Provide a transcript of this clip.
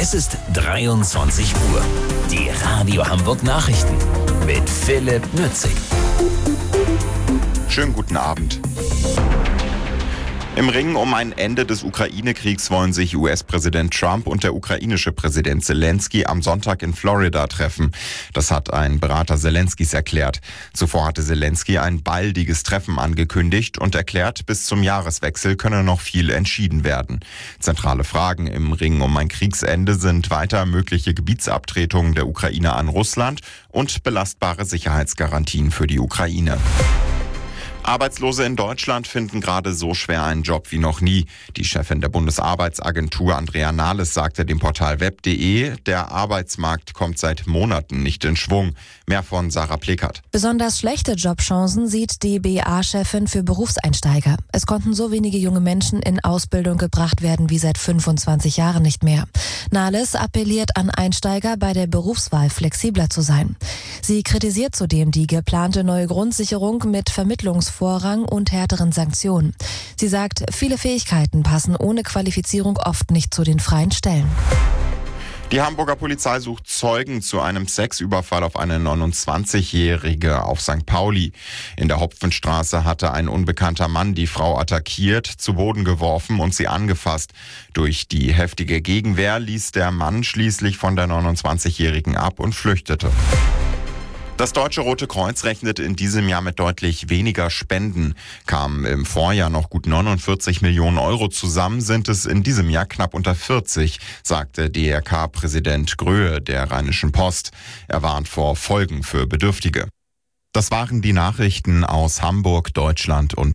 Es ist 23 Uhr. Die Radio Hamburg Nachrichten mit Philipp Nützig. Schönen guten Abend. Im Ringen um ein Ende des Ukraine-Kriegs wollen sich US-Präsident Trump und der ukrainische Präsident Zelensky am Sonntag in Florida treffen. Das hat ein Berater Zelenskys erklärt. Zuvor hatte Zelensky ein baldiges Treffen angekündigt und erklärt, bis zum Jahreswechsel könne noch viel entschieden werden. Zentrale Fragen im Ringen um ein Kriegsende sind weiter mögliche Gebietsabtretungen der Ukraine an Russland und belastbare Sicherheitsgarantien für die Ukraine. Arbeitslose in Deutschland finden gerade so schwer einen Job wie noch nie. Die Chefin der Bundesarbeitsagentur Andrea Nahles sagte dem Portal web.de, der Arbeitsmarkt kommt seit Monaten nicht in Schwung. Mehr von Sarah Plekert. Besonders schlechte Jobchancen sieht die BA-Chefin für Berufseinsteiger. Es konnten so wenige junge Menschen in Ausbildung gebracht werden wie seit 25 Jahren nicht mehr. Nahles appelliert an Einsteiger, bei der Berufswahl flexibler zu sein. Sie kritisiert zudem die geplante neue Grundsicherung mit Vermittlungsvorrang und härteren Sanktionen. Sie sagt, viele Fähigkeiten passen ohne Qualifizierung oft nicht zu den freien Stellen. Die Hamburger Polizei sucht Zeugen zu einem Sexüberfall auf eine 29-Jährige auf St. Pauli. In der Hopfenstraße hatte ein unbekannter Mann die Frau attackiert, zu Boden geworfen und sie angefasst. Durch die heftige Gegenwehr ließ der Mann schließlich von der 29-Jährigen ab und flüchtete. Das Deutsche Rote Kreuz rechnet in diesem Jahr mit deutlich weniger Spenden. Kamen im Vorjahr noch gut 49 Millionen Euro zusammen, sind es in diesem Jahr knapp unter 40, sagte DRK-Präsident Gröhe der Rheinischen Post. Er warnt vor Folgen für Bedürftige. Das waren die Nachrichten aus Hamburg, Deutschland und